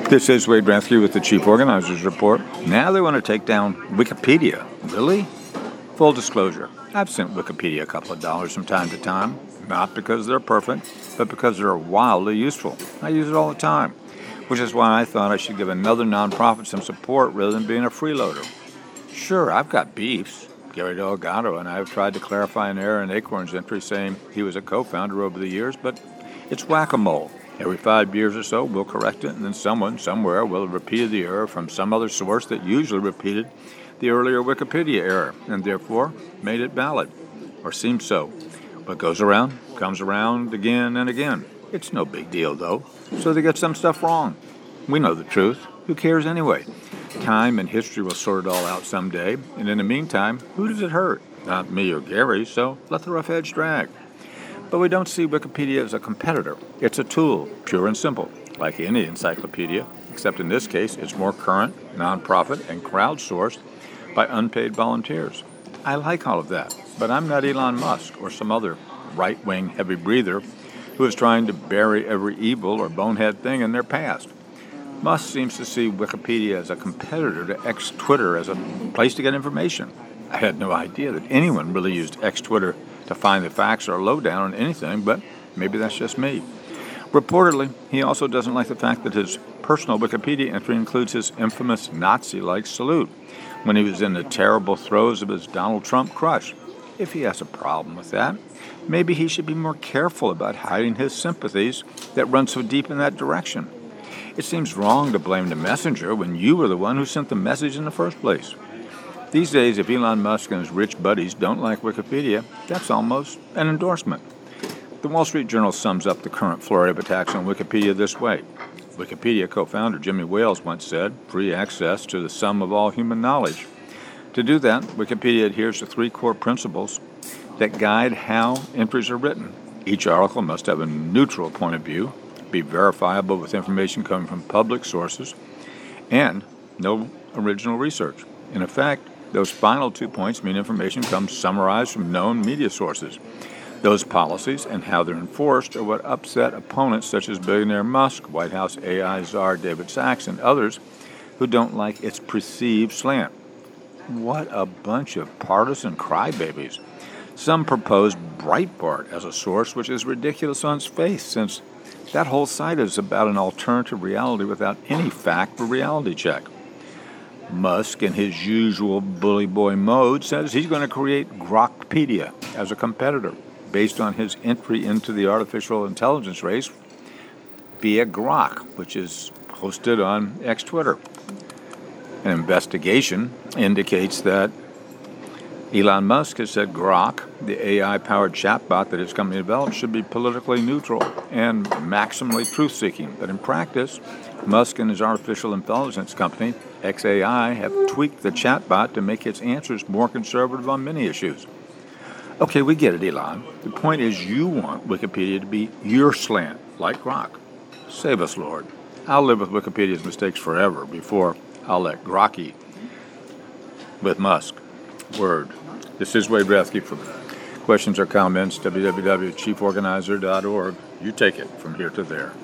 This is Wade Bransky with the Chief Organizers Report. Now they want to take down Wikipedia. Really? Full disclosure, I've sent Wikipedia a couple of dollars from time to time, not because they're perfect, but because they're wildly useful. I use it all the time, which is why I thought I should give another nonprofit some support rather than being a freeloader. Sure, I've got beefs. Gary Delgado and I have tried to clarify an error in Acorn's entry saying he was a co-founder over the years, but it's whack-a-mole. Every 5 years or so, we'll correct it, and then someone, somewhere, will have repeated the error from some other source that usually repeated the earlier Wikipedia error, and therefore made it valid, or seems so. What goes around, comes around again and again. It's no big deal, though, so they get some stuff wrong. We know the truth. Who cares anyway? Time and history will sort it all out someday, and in the meantime, who does it hurt? Not me or Gary, so let the rough edge drag. But we don't see Wikipedia as a competitor. It's a tool, pure and simple, like any encyclopedia, except in this case it's more current, nonprofit, and crowdsourced by unpaid volunteers. I like all of that, but I'm not Elon Musk or some other right-wing heavy breather who is trying to bury every evil or bonehead thing in their past. Musk seems to see Wikipedia as a competitor to X-Twitter as a place to get information. I had no idea that anyone really used X-Twitter to find the facts or lowdown on anything, but maybe that's just me. Reportedly, he also doesn't like the fact that his personal Wikipedia entry includes his infamous Nazi-like salute when he was in the terrible throes of his Donald Trump crush. If he has a problem with that, maybe he should be more careful about hiding his sympathies that run so deep in that direction. It seems wrong to blame the messenger when you were the one who sent the message in the first place. These days, if Elon Musk and his rich buddies don't like Wikipedia, that's almost an endorsement. The Wall Street Journal sums up the current flurry of attacks on Wikipedia this way. Wikipedia co-founder Jimmy Wales once said, free access to the sum of all human knowledge. To do that, Wikipedia adheres to 3 core principles that guide how entries are written. Each article must have a neutral point of view, be verifiable with information coming from public sources, and no original research. In effect, those final 2 points mean information comes summarized from known media sources. Those policies and how they're enforced are what upset opponents such as billionaire Musk, White House AI czar David Sacks, and others who don't like its perceived slant. What a bunch of partisan crybabies. Some propose Breitbart as a source, which is ridiculous on its face, since that whole site is about an alternative reality without any fact or reality check. Musk, in his usual bully boy mode, says he's going to create Grokpedia as a competitor based on his entry into the artificial intelligence race via Grok, which is hosted on X-Twitter. An investigation indicates that Elon Musk has said Grok, the AI-powered chatbot that his company developed, should be politically neutral and maximally truth-seeking. But in practice, Musk and his artificial intelligence company, xAI, have tweaked the chatbot to make its answers more conservative on many issues. Okay, we get it, Elon. The point is you want Wikipedia to be your slant, like Grok. Save us, Lord. I'll live with Wikipedia's mistakes forever before I'll let Grokky with Musk. Word. This is Wade Bransky. For questions or comments, www.chieforganizer.org. You take it from here to there.